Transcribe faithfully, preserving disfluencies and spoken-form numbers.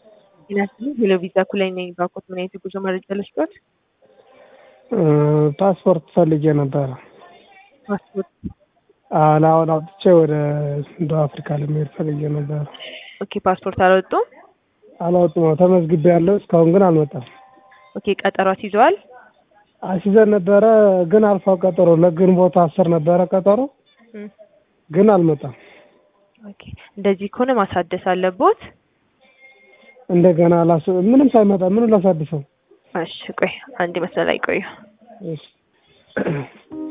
ይናስልኝ ሄሎ ቪዛ ኩላይ ነኝ ባኮት ምን አይነት ጉዞ መረጃ ልስጥዎት? ፓስፖርት ፈልጌ ነበር። ፓስፖርት አሁን አውጥቼ ወደ ደቡብ አፍሪካ ለመሄድ ፈልጌ ነበር። ኦኬ ፓስፖርት አልወጡም? አላወጡም። ተመዝግቤያለሁ እስካሁን ግን አልመጣም። ኦኬ ቀጠሮ አስይዘዋል? አስይዘን ነበረ ግን አልፏል ቀጠሮ። ለግንቦት አስር ነበረ ቀጠሮ ግን አልመጣም። ኦኬ እንደዚህ ከሆነ ማሳደስ አለቦት። እንደገና ላስ ምንም ሳይመጣ ምን ላሳድሰው? እሺ ቆይ አንድ መስመር ላይ ቆዩ። እሺ